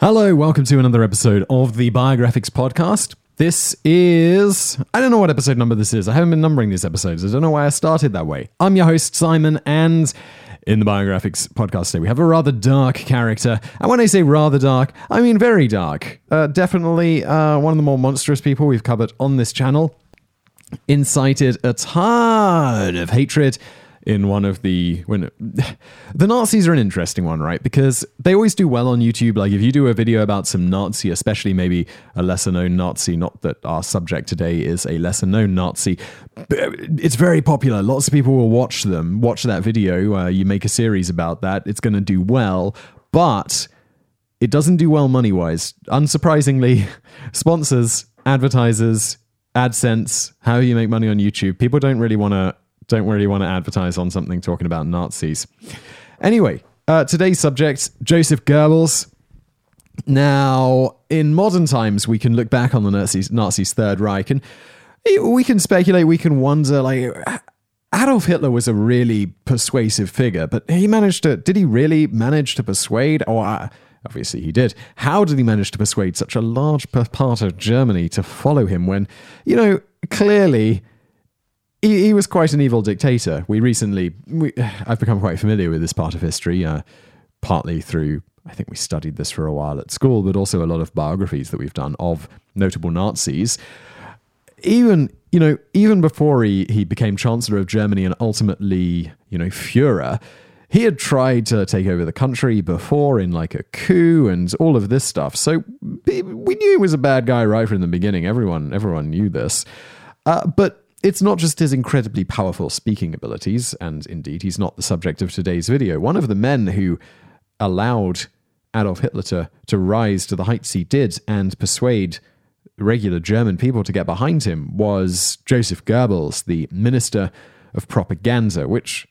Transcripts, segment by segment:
Hello, welcome to another episode of the Biographics podcast. This is... I don't know what episode number this is. I haven't been numbering these episodes. I don't know why I started that way. I'm your host, Simon, and in the Biographics podcast today, we have a rather dark character. And when I say rather dark, I mean very dark. Definitely one of the more monstrous people we've covered on this channel. Incited a ton of hatred in one of the Nazis are an interesting one, right? Because they always do well on YouTube. Like if you do a video about some Nazi, especially maybe a lesser known Nazi, not that our subject today is a lesser known Nazi, it's very popular. Lots of people will watch that video. You make a series about that. It's going to do well, but it doesn't do well money-wise. Unsurprisingly, sponsors, advertisers, AdSense, how you make money on YouTube, people don't really want to advertise on something talking about Nazis. Anyway, today's subject, Joseph Goebbels. Now, in modern times, we can look back on the Nazis' Third Reich, and we can speculate, we can wonder, like, Adolf Hitler was a really persuasive figure, but did he really manage to persuade? Obviously he did. How did he manage to persuade such a large part of Germany to follow him when, clearly... He was quite an evil dictator. I've become quite familiar with this part of history, partly through, I think we studied this for a while at school, but also a lot of biographies that we've done of notable Nazis. Even before he became Chancellor of Germany and ultimately, Führer, he had tried to take over the country before in like a coup and all of this stuff. So we knew he was a bad guy right from the beginning. Everyone knew this. But it's not just his incredibly powerful speaking abilities, and indeed, he's not the subject of today's video. One of the men who allowed Adolf Hitler to rise to the heights he did and persuade regular German people to get behind him was Joseph Goebbels, the Minister of Propaganda, which,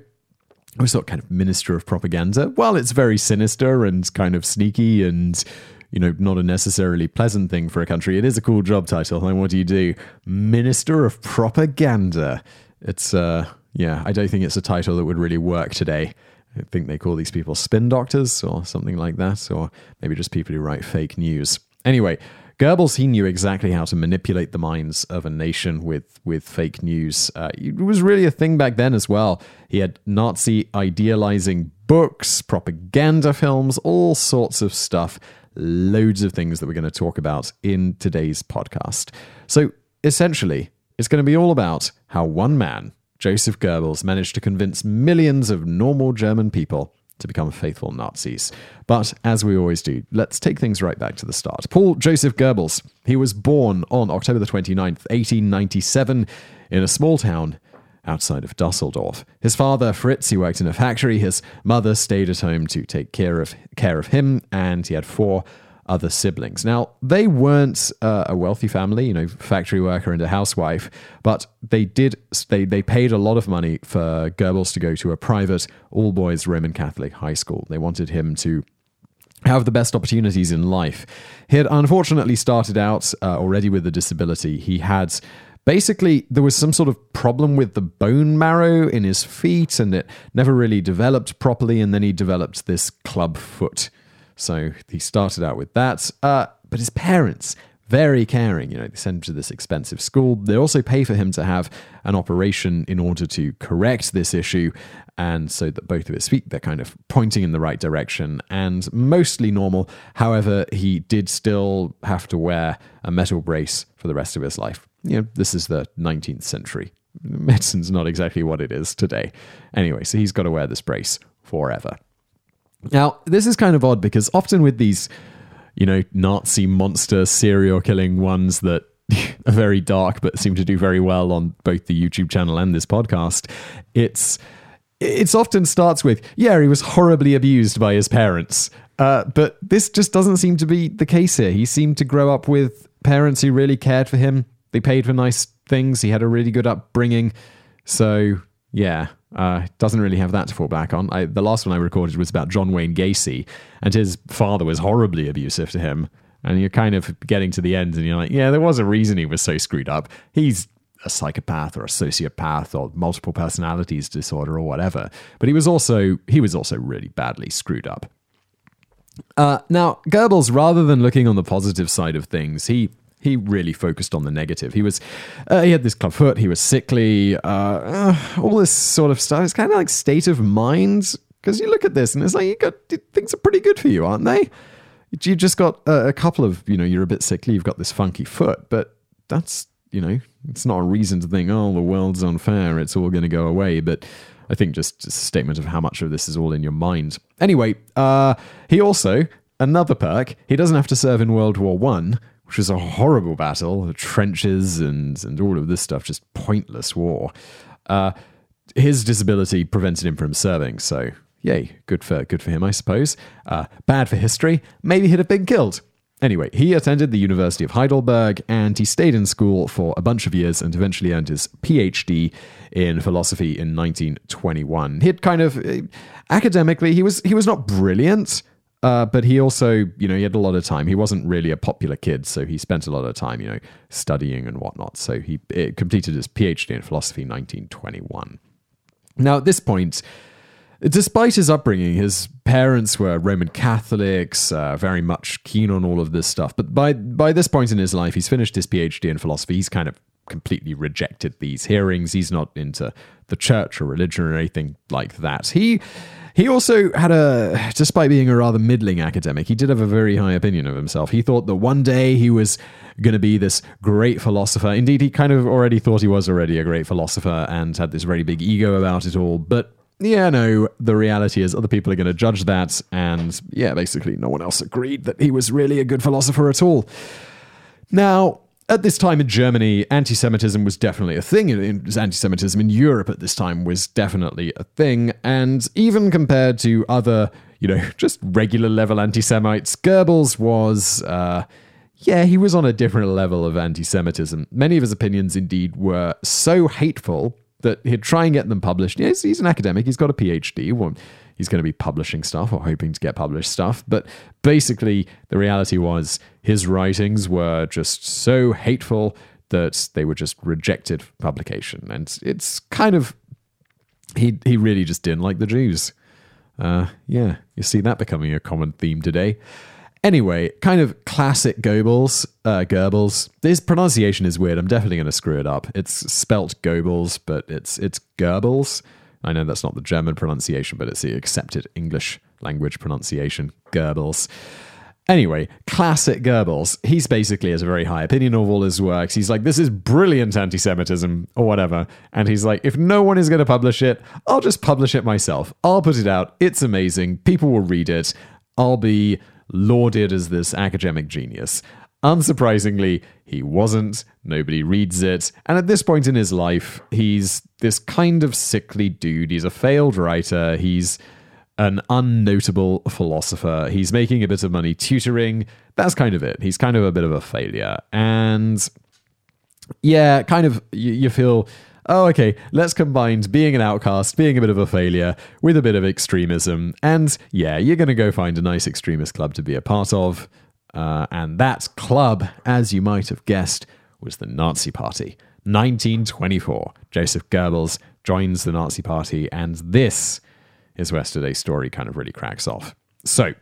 was not kind of Minister of Propaganda. Well, it's very sinister and kind of sneaky and... not a necessarily pleasant thing for a country. It is a cool job title. And what do you do? Minister of Propaganda. It's, I don't think it's a title that would really work today. I think they call these people spin doctors or something like that, or maybe just people who write fake news. Anyway, Goebbels, he knew exactly how to manipulate the minds of a nation with fake news. It was really a thing back then as well. He had Nazi idealizing books, propaganda films, all sorts of stuff. Loads of things that we're going to talk about in today's podcast. So essentially, it's going to be all about how one man, Joseph Goebbels, managed to convince millions of normal German people to become faithful Nazis. But as we always do, let's take things right back to the start. Paul Joseph Goebbels, he was born on October the 29th, 1897, in a small town outside of Dusseldorf. His father, Fritz, he worked in a factory. His mother stayed at home to take care of him, and he had 4 other siblings. Now, they weren't a wealthy family, factory worker and a housewife, but they paid a lot of money for Goebbels to go to a private all-boys Roman Catholic high school. They wanted him to have the best opportunities in life. He had unfortunately started out already with a disability. He had... Basically, there was some sort of problem with the bone marrow in his feet, and it never really developed properly, and then he developed this club foot. So he started out with that. But his parents, very caring, they send him to this expensive school. They also pay for him to have an operation in order to correct this issue, and so that both of his feet, they're kind of pointing in the right direction and mostly normal. However, he did still have to wear a metal brace for the rest of his life. This is the 19th century. Medicine's not exactly what it is today. Anyway, so he's got to wear this brace forever. Now, this is kind of odd because often with these, Nazi monster serial killing ones that are very dark but seem to do very well on both the YouTube channel and this podcast, it's often starts with, he was horribly abused by his parents. But this just doesn't seem to be the case here. He seemed to grow up with parents who really cared for him. They paid for nice things. He had a really good upbringing. So, doesn't really have that to fall back on. The last one I recorded was about John Wayne Gacy, and his father was horribly abusive to him. And you're kind of getting to the end, and you're like, there was a reason he was so screwed up. He's a psychopath or a sociopath or multiple personalities disorder or whatever. But he was also really badly screwed up. Now, Goebbels, rather than looking on the positive side of things, he really focused on the negative. He had this club foot, he was sickly, all this sort of stuff. It's kind of like state of mind, because you look at this and it's like, things are pretty good for you, aren't they? You just got a couple of, you're a bit sickly, you've got this funky foot, but that's, it's not a reason to think, oh, the world's unfair, it's all going to go away. But I think just a statement of how much of this is all in your mind. Anyway, he also, another perk, he doesn't have to serve in World War I, which was a horrible battle, the trenches and all of this stuff, just pointless war. His disability prevented him from serving, so yay, good for him, I suppose. Bad for history, maybe he'd have been killed. Anyway, he attended the University of Heidelberg, and he stayed in school for a bunch of years and eventually earned his PhD in philosophy in 1921. He'd kind of, academically, he was not brilliant, but he also, he had a lot of time. He wasn't really a popular kid, so he spent a lot of time, studying and whatnot. So he completed his PhD in philosophy in 1921. Now, at this point, despite his upbringing, his parents were Roman Catholics, very much keen on all of this stuff. But by this point in his life, he's finished his PhD in philosophy. He's kind of completely rejected these hearings. He's not into the church or religion or anything like that. He also had despite being a rather middling academic, he did have a very high opinion of himself. He thought that one day he was going to be this great philosopher. Indeed, he kind of already thought he was already a great philosopher and had this very big ego about it all. But yeah, no, the reality is other people are going to judge that. And yeah, basically no one else agreed that he was really a good philosopher at all. Now, at this time in Germany, anti-Semitism was definitely a thing. Anti-Semitism in Europe at this time was definitely a thing. And even compared to other, just regular level anti-Semites, Goebbels was, he was on a different level of anti-Semitism. Many of his opinions, indeed, were so hateful that he'd try and get them published. Yes, he's an academic. He's got a PhD. Well, he's going to be publishing stuff or hoping to get published stuff. But basically, the reality was his writings were just so hateful that they were just rejected for publication. And it's kind of, he really just didn't like the Jews. You see that becoming a common theme today. Anyway, kind of classic Goebbels. His pronunciation is weird. I'm definitely going to screw it up. It's spelt Goebbels, but it's Goebbels. I know that's not the German pronunciation, but it's the accepted English language pronunciation, Goebbels. Anyway, classic Goebbels. He's basically has a very high opinion of all his works. He's like, this is brilliant anti-Semitism, or whatever. And he's like, if no one is going to publish it, I'll just publish it myself. I'll put it out. It's amazing. People will read it. I'll be lauded as this academic genius. Unsurprisingly, he wasn't. Nobody reads it. And at this point in his life, he's this kind of sickly dude. He's a failed writer. He's an unnotable philosopher. He's making a bit of money tutoring. That's kind of it. He's kind of a bit of a failure. And yeah, kind of you feel, oh, okay, let's combine being an outcast, being a bit of a failure, with a bit of extremism. And yeah, you're going to go find a nice extremist club to be a part of. And that club, as you might have guessed, was the Nazi Party. 1924. Joseph Goebbels joins the Nazi Party, and this is where today's story kind of really cracks off. So,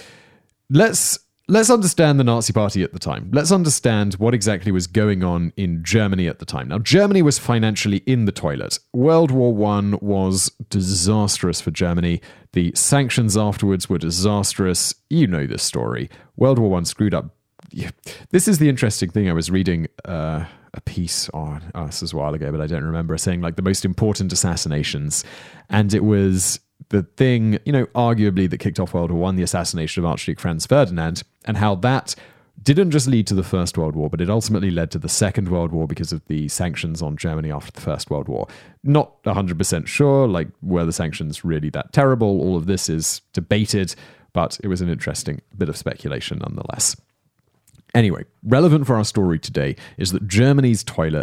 let's understand the Nazi Party at the time. Let's understand what exactly was going on in Germany at the time. Now, Germany was financially in the toilet. World War I was disastrous for Germany. The sanctions afterwards were disastrous. You know this story. World War I screwed up. This is the interesting thing. I was reading a piece on this was a while ago, but I don't remember, saying like the most important assassinations. And it was the thing, arguably that kicked off World War I, the assassination of Archduke Franz Ferdinand, and how that didn't just lead to the First World War, but it ultimately led to the Second World War because of the sanctions on Germany after the First World War. Not 100% sure, were the sanctions really that terrible? All of this is debated, but it was an interesting bit of speculation nonetheless. Anyway, relevant for our story today is that Germany's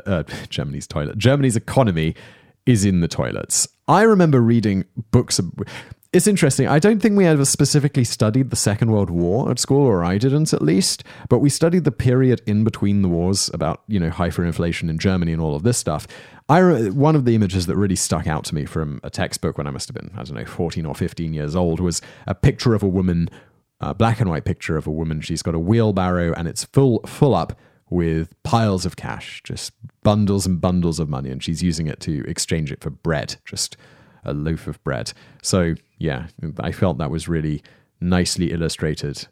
economy is in the toilets. I remember reading books. It's interesting. I don't think we ever specifically studied the Second World War at school, or I didn't at least, but we studied the period in between the wars about, hyperinflation in Germany and all of this stuff. One of the images that really stuck out to me from a textbook when I must have been, 14 or 15 years old, was a picture of a woman black and white picture of a woman. She's got a wheelbarrow and it's full up with piles of cash, just bundles and bundles of money, and she's using it to exchange it for bread, just a loaf of bread. So yeah, I felt that was really nicely illustrative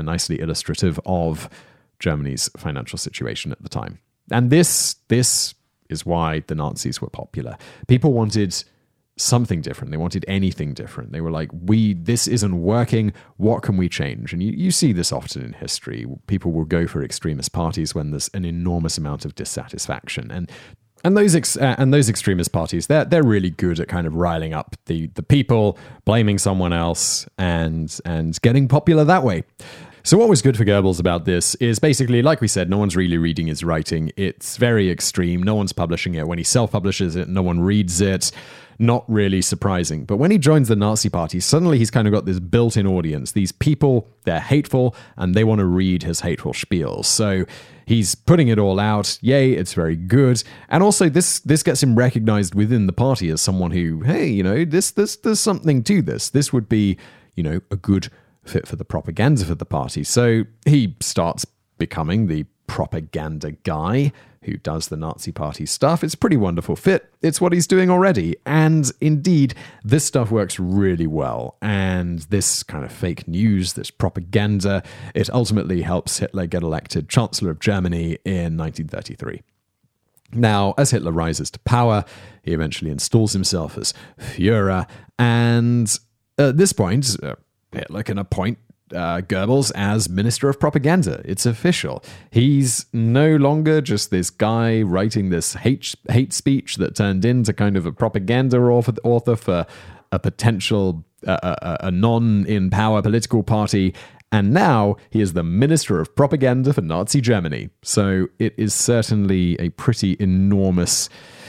of Germany's financial situation at the time. And this is why the Nazis were popular. People wanted something different. They wanted anything different. They were like, this isn't working. What can we change? And you see this often in history. People will go for extremist parties when there's an enormous amount of dissatisfaction. And those extremist parties, they're really good at kind of riling up the people, blaming someone else, and getting popular that way. So what was good for Goebbels about this is basically, like we said, no one's really reading his writing. It's very extreme. No one's publishing it. When he self-publishes it, no one reads it. Not really surprising. But when he joins the Nazi party, suddenly he's kind of got this built-in audience. These people, they're hateful, and they want to read his hateful spiels. So he's putting it all out. Yay, it's very good. And also, this gets him recognized within the party as someone who, hey, there's something to this. This would be, a good fit for the propaganda for the party. So he starts becoming the propaganda guy who does the Nazi party stuff. It's a pretty wonderful fit. It's what he's doing already. And indeed, this stuff works really well. And this kind of fake news, this propaganda, it ultimately helps Hitler get elected Chancellor of Germany in 1933. Now, as Hitler rises to power, he eventually installs himself as Führer. And at this point, Hitler can appoint Goebbels as Minister of Propaganda. It's official. He's no longer just this guy writing this hate speech that turned into kind of a propaganda author for a potential a non-in-power political party. And now he is the Minister of Propaganda for Nazi Germany. So it is certainly a pretty enormous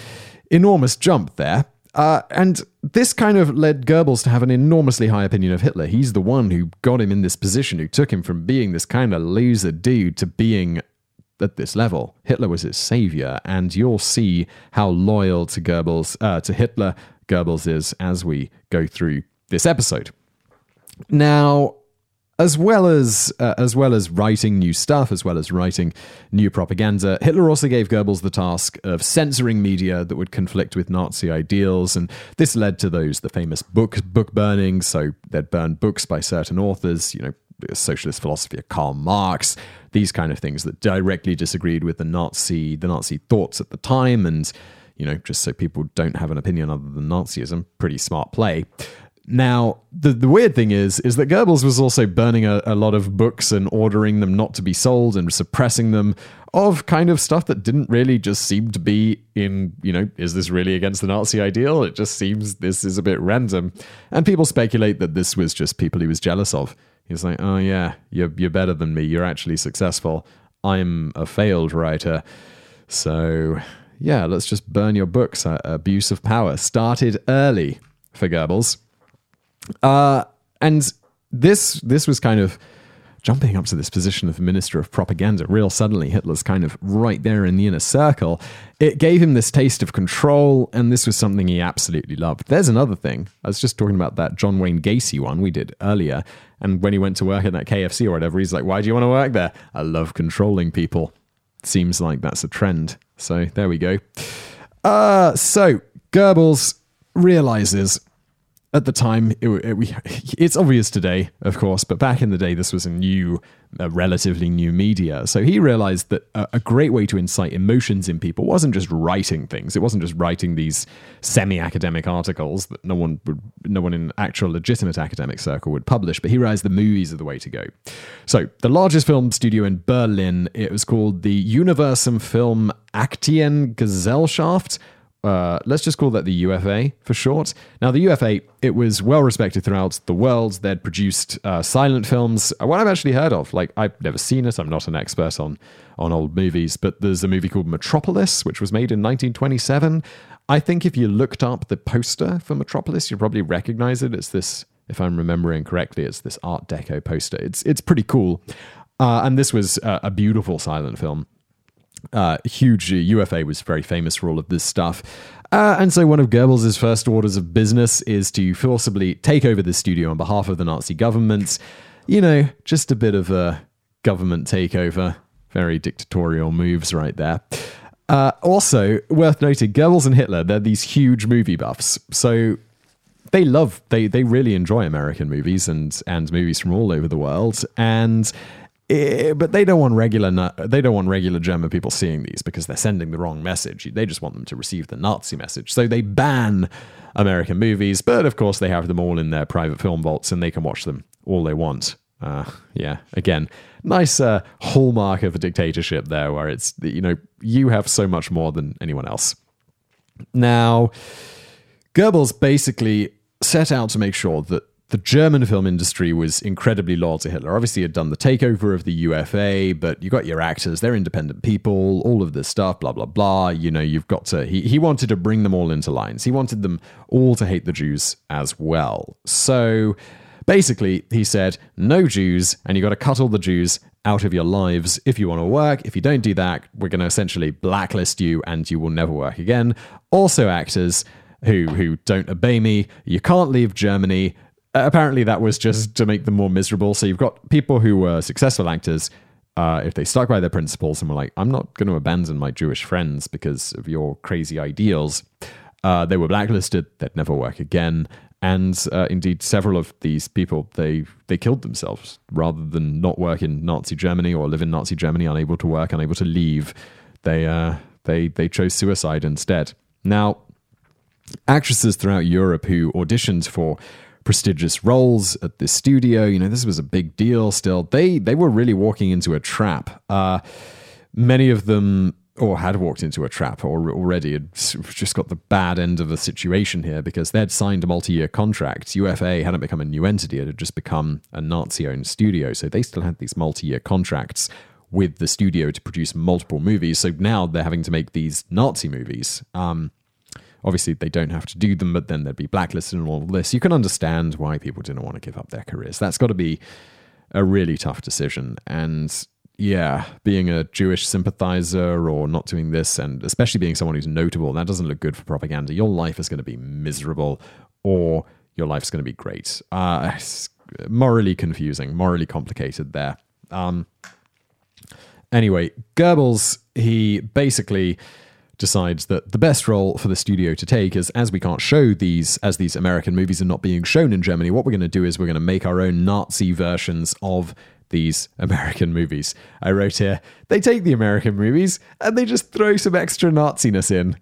jump there. And this kind of led Goebbels to have an enormously high opinion of Hitler. He's the one who got him in this position, who took him from being this kind of loser dude to being at this level. Hitler was his savior, and you'll see how loyal to Hitler Goebbels is as we go through this episode. Now, as well as writing new stuff, as well as writing new propaganda, Hitler also gave Goebbels the task of censoring media that would conflict with Nazi ideals, and this led to the famous book burning. So they'd burn books by certain authors, the socialist philosophy of Karl Marx, these kind of things that directly disagreed with the Nazi thoughts at the time, and just so people don't have an opinion other than Nazism. Pretty smart play. Now, the weird thing is that Goebbels was also burning a lot of books and ordering them not to be sold and suppressing them of kind of stuff that didn't really just seem to be in, is this really against the Nazi ideal? It just seems this is a bit random. And people speculate that this was just people he was jealous of. He's like, oh yeah, you're better than me. You're actually successful. I'm a failed writer. So yeah, let's just burn your books. Abuse of power started early for Goebbels. And this was kind of jumping up to this position of Minister of Propaganda real suddenly. Hitler's kind of right there in the inner circle. It gave him this taste of control, and this was something he absolutely loved. There's another thing. I was just talking about that John Wayne Gacy one we did earlier, and when he went to work at that KFC or whatever, he's like, why do you want to work there? I love controlling people. Seems like that's a trend. So there we go. So Goebbels realizes at the time, it's obvious today, of course, but back in the day, this was a relatively new media. So he realized that a great way to incite emotions in people wasn't just writing things. It wasn't just writing these semi-academic articles that no one in actual legitimate academic circle would publish, but he realized the movies are the way to go. So the largest film studio in Berlin, it was called the Universum Film Aktiengesellschaft. Let's just call that the UFA for short. Now, the UFA, it was well respected throughout the world. They'd produced silent films, one I've actually heard of. Like, I've never seen it. I'm not an expert on old movies, but there's a movie called Metropolis, which was made in 1927. I think if you looked up the poster for Metropolis, you'd probably recognize it. It's this, if I'm remembering correctly, it's this Art Deco poster. It's pretty cool. And this was a beautiful silent film. Huge. UFA was very famous for all of this stuff. And so one of Goebbels' first orders of business is to forcibly take over the studio on behalf of the Nazi government. just a bit of a government takeover. Very dictatorial moves right there. Also, worth noting, Goebbels and Hitler, they're these huge movie buffs. So they really enjoy American movies and movies from all over the world. But they don't want regular German people seeing these because they're sending the wrong message. They just want them to receive the Nazi message. So they ban American movies, but of course they have them all in their private film vaults and they can watch them all they want. Again, nice hallmark of a dictatorship there, where it's, you have so much more than anyone else. Now, Goebbels basically set out to make sure that the German film industry was incredibly loyal to Hitler. Obviously, he had done the takeover of the UFA, but you got your actors, they're independent people, all of this stuff, blah, blah, blah. You've got to... He wanted to bring them all into lines. He wanted them all to hate the Jews as well. So basically, he said, no Jews, and you got to cut all the Jews out of your lives if you want to work. If you don't do that, we're going to essentially blacklist you and you will never work again. Also, actors who don't obey me, you can't leave Germany. Apparently, that was just to make them more miserable. So you've got people who were successful actors, if they stuck by their principles and were like, I'm not going to abandon my Jewish friends because of your crazy ideals, they were blacklisted. They'd never work again. And indeed, several of these people, they killed themselves rather than not work in Nazi Germany or live in Nazi Germany, unable to work, unable to leave. They chose suicide instead. Now, actresses throughout Europe who auditioned for prestigious roles at this studio, this was a big deal still. They were really walking into a trap. Many of them had walked into a trap or already had just got the bad end of the situation here because they'd signed multi-year contracts. UFA hadn't become a new entity. It had just become a Nazi-owned studio. So they still had these multi-year contracts with the studio to produce multiple movies. So now they're having to make these Nazi movies. Obviously, they don't have to do them, but then they'd be blacklisted and all of this. You can understand why people didn't want to give up their careers. That's got to be a really tough decision. And yeah, being a Jewish sympathizer or not doing this, and especially being someone who's notable, that doesn't look good for propaganda. Your life is going to be miserable or your life's going to be great. It's morally confusing, morally complicated there. Anyway, Goebbels, he basically decides that the best role for the studio to take is, as we can't show these American movies are not being shown in Germany, what we're going to do is we're going to make our own Nazi versions of these American movies. I wrote here, they take the American movies and they just throw some extra Nazi-ness in.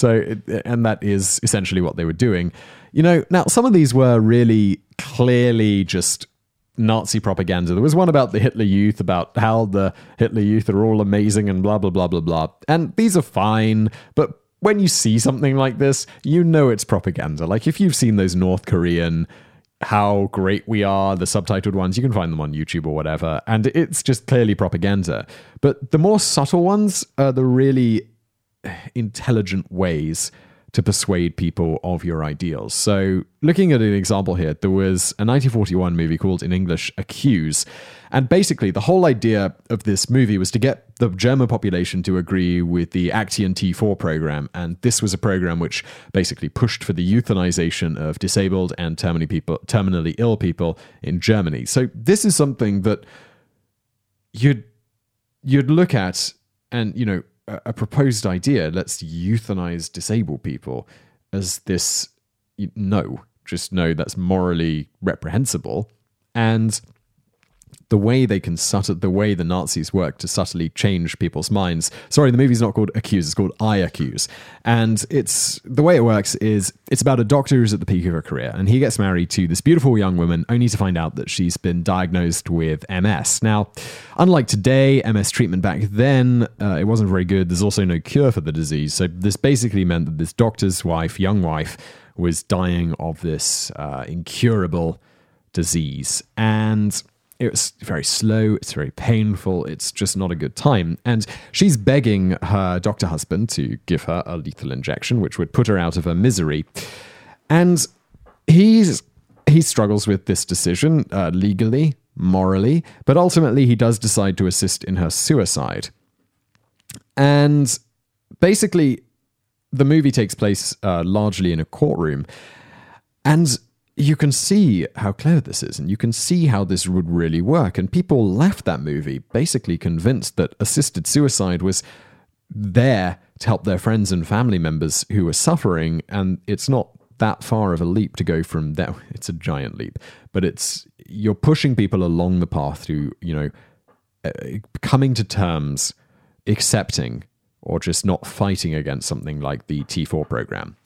And that is essentially what they were doing. Now some of these were really clearly just Nazi propaganda. There was one about the Hitler Youth, about how the Hitler Youth are all amazing and blah, blah, blah, blah, blah. And these are fine, but when you see something like this, it's propaganda. Like if you've seen those North Korean, how great we are, the subtitled ones, you can find them on YouTube or whatever, and it's just clearly propaganda. But the more subtle ones are the really intelligent ways to persuade people of your ideals. So looking at an example here, there was a 1941 movie called, in English, Accuse. And basically the whole idea of this movie was to get the German population to agree with the Aktien T4 program. And this was a program which basically pushed for the euthanization of disabled and terminally ill people in Germany. So this is something that you'd look at and, a proposed idea, let's euthanize disabled people, as this, just know that's morally reprehensible. And the way the Nazis work to subtly change people's minds. Sorry, the movie's not called Accuse, it's called I Accuse. And the way it works is it's about a doctor who's at the peak of her career, and he gets married to this beautiful young woman, only to find out that she's been diagnosed with MS. Now, unlike today, MS treatment back then, it wasn't very good. There's also no cure for the disease. So this basically meant that this doctor's young wife, was dying of this incurable disease. And it was very slow, it's very painful, it's just not a good time. And she's begging her doctor husband to give her a lethal injection, which would put her out of her misery. And he struggles with this decision legally, morally, but ultimately he does decide to assist in her suicide. And basically, the movie takes place largely in a courtroom. And you can see how clever this is, and you can see how this would really work. And people left that movie basically convinced that assisted suicide was there to help their friends and family members who were suffering. And it's not that far of a leap to go from that. It's a giant leap, but you're pushing people along the path to, coming to terms, accepting, or just not fighting against something like the T4 program.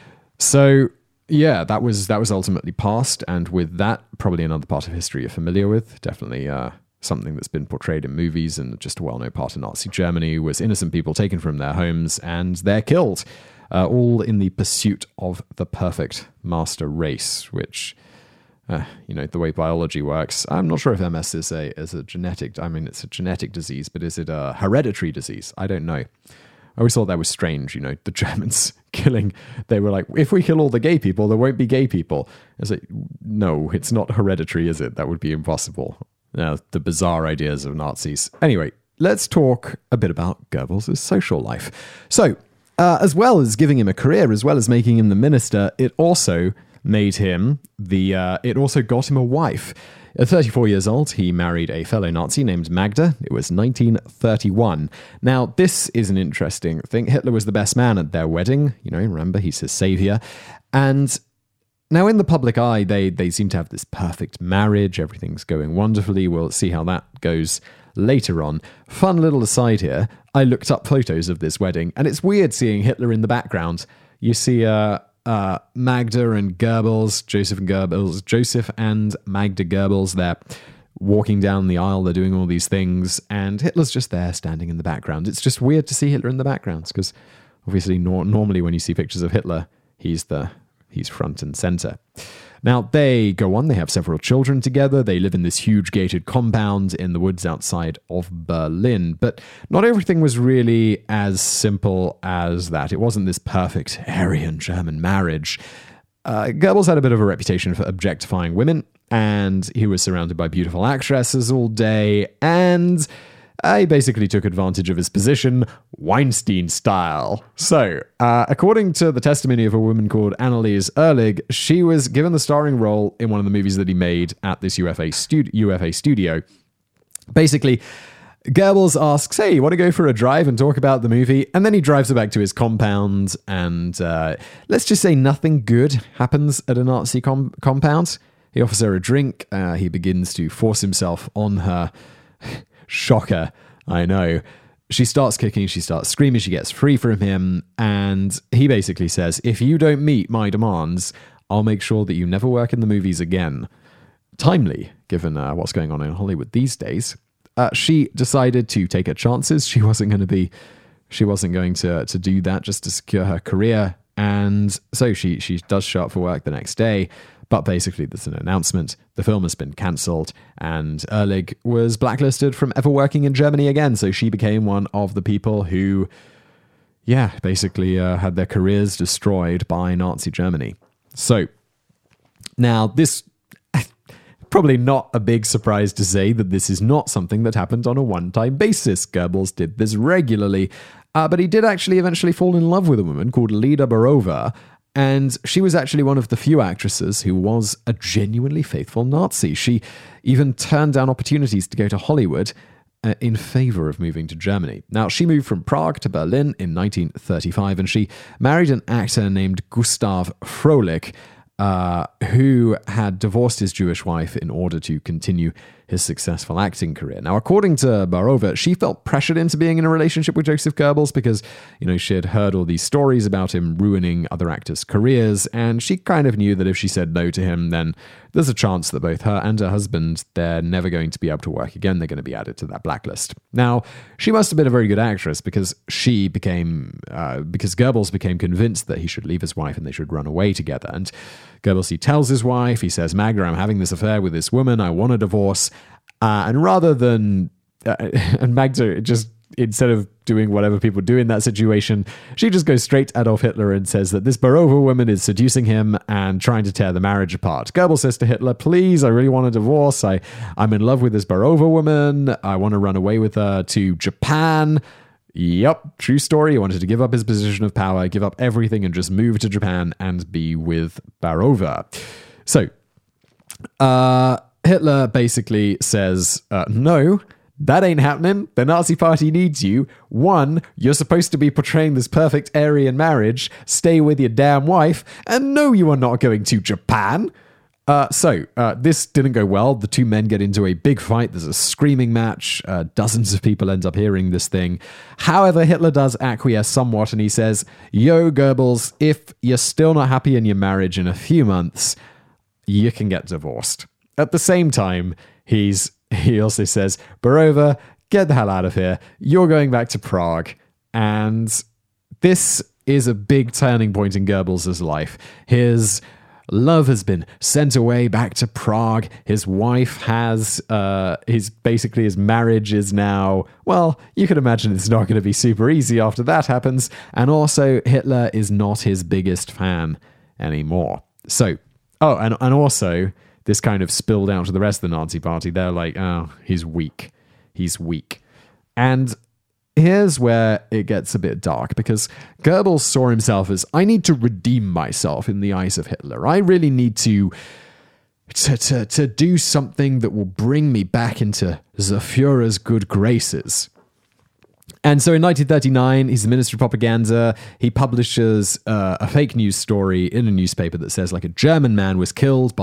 So yeah, that was ultimately passed, and with that, probably another part of history you're familiar with. Definitely something that's been portrayed in movies, and just a well-known part of Nazi Germany was innocent people taken from their homes and they're killed, all in the pursuit of the perfect master race, which, the way biology works, I'm not sure if MS is a genetic, it's a genetic disease, but is it a hereditary disease? I don't know. I always thought that was strange, the Germans killing. They were like, if we kill all the gay people, there won't be gay people. I was like, no, it's not hereditary, is it? That would be impossible. The bizarre ideas of Nazis. Anyway, let's talk a bit about Goebbels' social life. So, as well as giving him a career, as well as making him the minister, it also made him it also got him a wife. At 34 years old, he married a fellow Nazi named Magda. It was 1931. Now, this is an interesting thing. Hitler was the best man at their wedding. Remember, he's his savior. And now in the public eye, they seem to have this perfect marriage. Everything's going wonderfully. We'll see how that goes later on. Fun little aside here. I looked up photos of this wedding, and it's weird seeing Hitler in the background. You see Magda and Goebbels, Joseph and Magda Goebbels, they're walking down the aisle, they're doing all these things, and Hitler's just there standing in the background. It's just weird to see Hitler in the background, because obviously normally when you see pictures of Hitler, he's front and center. Now, they go on, they have several children together, they live in this huge gated compound in the woods outside of Berlin, but not everything was really as simple as that. It wasn't this perfect Aryan German marriage. Goebbels had a bit of a reputation for objectifying women, and he was surrounded by beautiful actresses all day, and he basically took advantage of his position, Weinstein style. So, according to the testimony of a woman called Anneliese Erlig, she was given the starring role in one of the movies that he made at this UFA studio. Basically, Goebbels asks, hey, you want to go for a drive and talk about the movie? And then he drives her back to his compound, and let's just say nothing good happens at a Nazi compound. He offers her a drink. He begins to force himself on her. Shocker, I know. She starts kicking, she starts screaming, she gets free from him, and he basically says, if you don't meet my demands, I'll make sure that you never work in the movies again. Timely, given what's going on in Hollywood these days. She decided to take her chances. She wasn't going to do that just to secure her career, and so she does show up for work the next day. But basically, there's an announcement. The film has been cancelled, and Erlig was blacklisted from ever working in Germany again. So she became one of the people who, basically had their careers destroyed by Nazi Germany. So now this, probably not a big surprise to say that this is not something that happened on a one-time basis. Goebbels did this regularly, but he did actually eventually fall in love with a woman called Lida Barova. And she was actually one of the few actresses who was a genuinely faithful Nazi. She even turned down opportunities to go to Hollywood in favor of moving to Germany. Now, she moved from Prague to Berlin in 1935, and she married an actor named Gustav Frohlich, who had divorced his Jewish wife in order to continue his successful acting career. Now, according to Barova, she felt pressured into being in a relationship with Joseph Goebbels because, she had heard all these stories about him ruining other actors' careers, and she kind of knew that if she said no to him, then there's a chance that both her and her husband, they're never going to be able to work again. They're going to be added to that blacklist. Now, she must have been a very good actress because because Goebbels became convinced that he should leave his wife and they should run away together. And Goebbels, he tells his wife, he says, Magda, I'm having this affair with this woman. I want a divorce. And rather than, and Magda just, instead of doing whatever people do in that situation, she just goes straight at Adolf Hitler and says that this Barova woman is seducing him and trying to tear the marriage apart. Goebbels says to Hitler, please, I really want a divorce. I'm in love with this Barova woman. I want to run away with her to Japan. Yep, true story. He wanted to give up his position of power, give up everything and just move to Japan and be with Barova. So, Hitler basically says, no, that ain't happening. The Nazi Party needs you. One, you're supposed to be portraying this perfect Aryan marriage. Stay with your damn wife. And no, you are not going to Japan. So this didn't go well. The two men get into a big fight. There's a screaming match. Dozens of people end up hearing this thing. However, Hitler does acquiesce somewhat, and he says, yo, Goebbels, if you're still not happy in your marriage in a few months, you can get divorced. At the same time, he also says, Borova, get the hell out of here. You're going back to Prague. And this is a big turning point in Goebbels' life. His love has been sent away back to Prague. His wife has, his marriage is now, well, you can imagine it's not going to be super easy after that happens. And also, Hitler is not his biggest fan anymore. So, and also, this kind of spilled out to the rest of the Nazi Party. They're like, oh, he's weak. He's weak. And here's where it gets a bit dark, because Goebbels saw himself as, I need to redeem myself in the eyes of Hitler. I really need to do something that will bring me back into the Führer's good graces. And so in 1939, he's the Minister of Propaganda. He publishes a fake news story in a newspaper that says like a German man was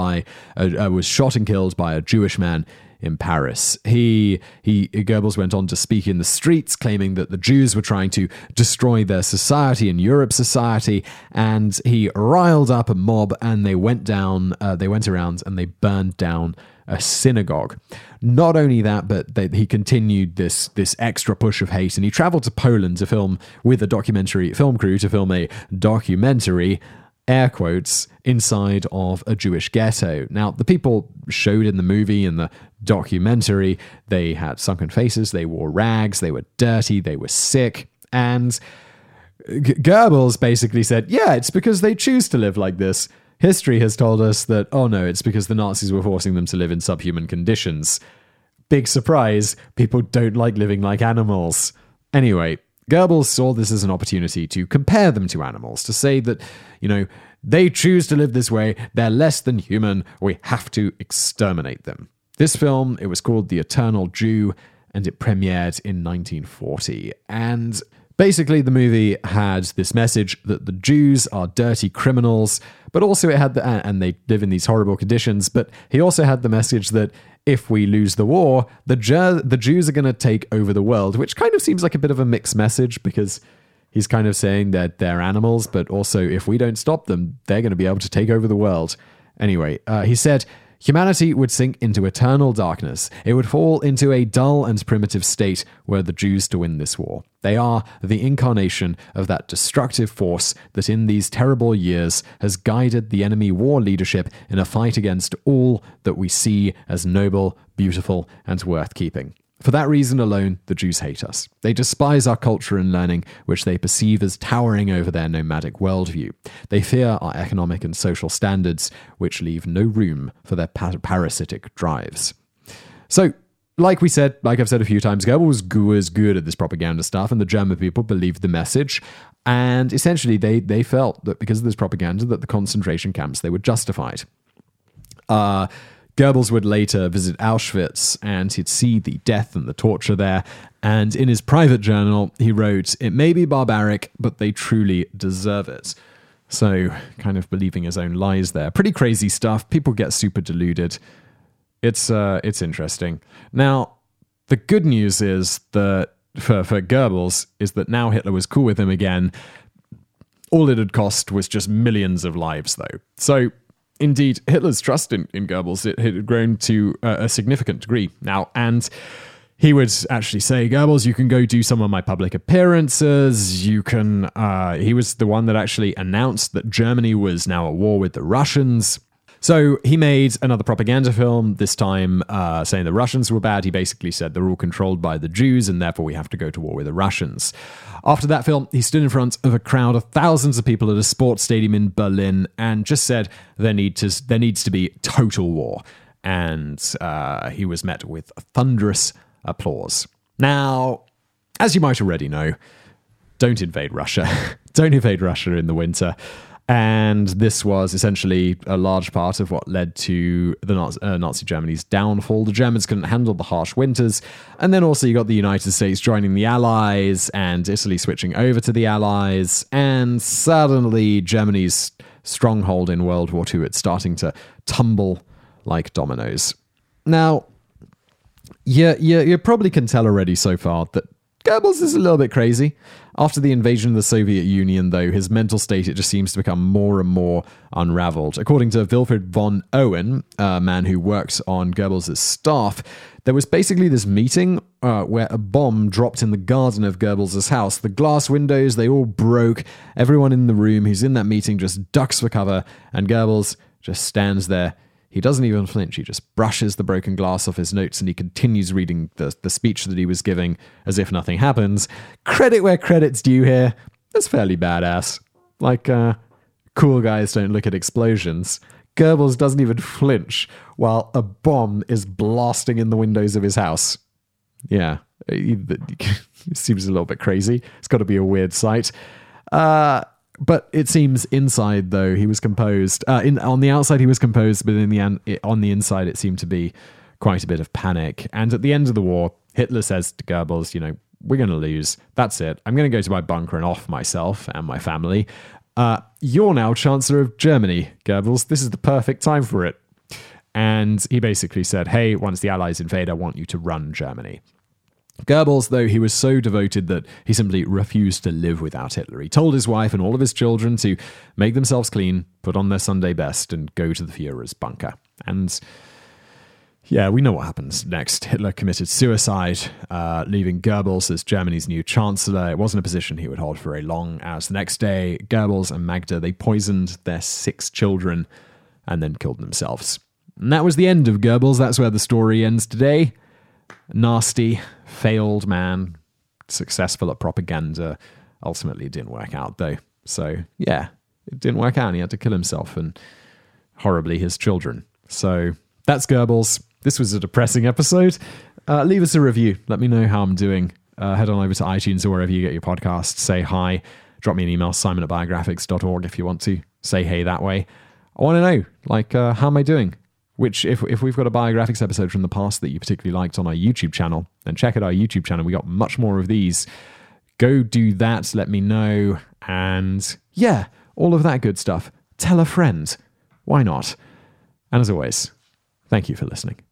was shot and killed by a Jewish man in Paris. Goebbels went on to speak in the streets, claiming that the Jews were trying to destroy their society and Europe's society, and he riled up a mob, and they went around and they burned down a synagogue. Not only that, but he continued this extra push of hate, and he traveled to Poland to film with a documentary film crew to film a documentary, air quotes, inside of a Jewish ghetto. Now, the people showed in the movie and the documentary, they had sunken faces, they wore rags, they were dirty, they were sick, and Goebbels basically said, yeah, it's because they choose to live like this. History has told us that, oh no, it's because the Nazis were forcing them to live in subhuman conditions. Big surprise, people don't like living like animals. Anyway, Goebbels saw this as an opportunity to compare them to animals, to say that, they choose to live this way, they're less than human, we have to exterminate them. This film, it was called The Eternal Jew, and it premiered in 1940. And basically, the movie had this message that the Jews are dirty criminals, but also it had and they live in these horrible conditions, but he also had the message that if we lose the war, the Jews are going to take over the world, which kind of seems like a bit of a mixed message, because he's kind of saying that they're animals, but also if we don't stop them, they're going to be able to take over the world. Anyway, he said, humanity would sink into eternal darkness. It would fall into a dull and primitive state were the Jews to win this war. They are the incarnation of that destructive force that in these terrible years has guided the enemy war leadership in a fight against all that we see as noble, beautiful, and worth keeping. For that reason alone, the Jews hate us. They despise our culture and learning, which they perceive as towering over their nomadic worldview. They fear our economic and social standards, which leave no room for their parasitic drives. So, like I've said a few times, Goebbels was good at this propaganda stuff, and the German people believed the message. And essentially, they felt that because of this propaganda, that the concentration camps, they were justified. Goebbels would later visit Auschwitz, and he'd see the death and the torture there. And in his private journal, he wrote, "It may be barbaric, but they truly deserve it." So, kind of believing his own lies there. Pretty crazy stuff. People get super deluded. It's interesting. Now, the good news is that for Goebbels is that now Hitler was cool with him again. All it had cost was just millions of lives, though. So, indeed, Hitler's trust in Goebbels, it had grown to a significant degree now, and he would actually say, Goebbels, you can go do some of my public appearances, you can, he was the one that actually announced that Germany was now at war with the Russians. So he made another propaganda film, this time saying the Russians were bad. He basically said they're all controlled by the Jews, and therefore we have to go to war with the Russians. After that film, he stood in front of a crowd of thousands of people at a sports stadium in Berlin and just said there needs to be total war. And he was met with thunderous applause. Now, as you might already know, don't invade Russia. Don't invade Russia in the winter. And this was essentially a large part of what led to the Nazi Germany's downfall. The Germans couldn't handle the harsh winters. And then also you got the United States joining the Allies and Italy switching over to the Allies. And suddenly Germany's stronghold in World War II, it's starting to tumble like dominoes. Now, you probably can tell already so far that Goebbels is a little bit crazy. After the invasion of the Soviet Union, though, his mental state, it just seems to become more and more unraveled. According to Wilfried von Owen, a man who worked on Goebbels' staff, there was basically this meeting where a bomb dropped in the garden of Goebbels' house. The glass windows, they all broke. Everyone in the room who's in that meeting just ducks for cover, and Goebbels just stands there. He doesn't even flinch. He just brushes the broken glass off his notes and he continues reading the speech that he was giving as if nothing happens. Credit where credit's due here. That's fairly badass. Like, cool guys don't look at explosions. Goebbels doesn't even flinch while a bomb is blasting in the windows of his house. Yeah, it seems a little bit crazy. It's got to be a weird sight. But it seems inside, though, he was composed. On the outside, he was composed, but on the inside, it seemed to be quite a bit of panic. And at the end of the war, Hitler says to Goebbels, we're going to lose. That's it. I'm going to go to my bunker and off myself and my family. You're now Chancellor of Germany, Goebbels. This is the perfect time for it. And he basically said, hey, once the Allies invade, I want you to run Germany. Goebbels, though, he was so devoted that he simply refused to live without Hitler. He told his wife and all of his children to make themselves clean, put on their Sunday best, and go to the Führer's bunker. And yeah, we know what happens next. Hitler committed suicide, leaving Goebbels as Germany's new chancellor. It wasn't a position he would hold for very long, as the next day, Goebbels and Magda, they poisoned their 6 children and then killed themselves. And that was the end of Goebbels. That's where the story ends today. Nasty, failed man, successful at propaganda. Ultimately, it didn't work out, though. So, yeah, it didn't work out, and he had to kill himself and, horribly, his children. So, that's Goebbels. This was a depressing episode. Leave us a review. Let me know how I'm doing. Head on over to iTunes or wherever you get your podcasts. Say hi. Drop me an email, simon@biographics.org, if you want to. Say hey that way. I want to know, how am I doing? Which, if we've got a biographics episode from the past that you particularly liked on our YouTube channel, then check out our YouTube channel. We got much more of these. Go do that. Let me know. And yeah, all of that good stuff. Tell a friend. Why not? And as always, thank you for listening.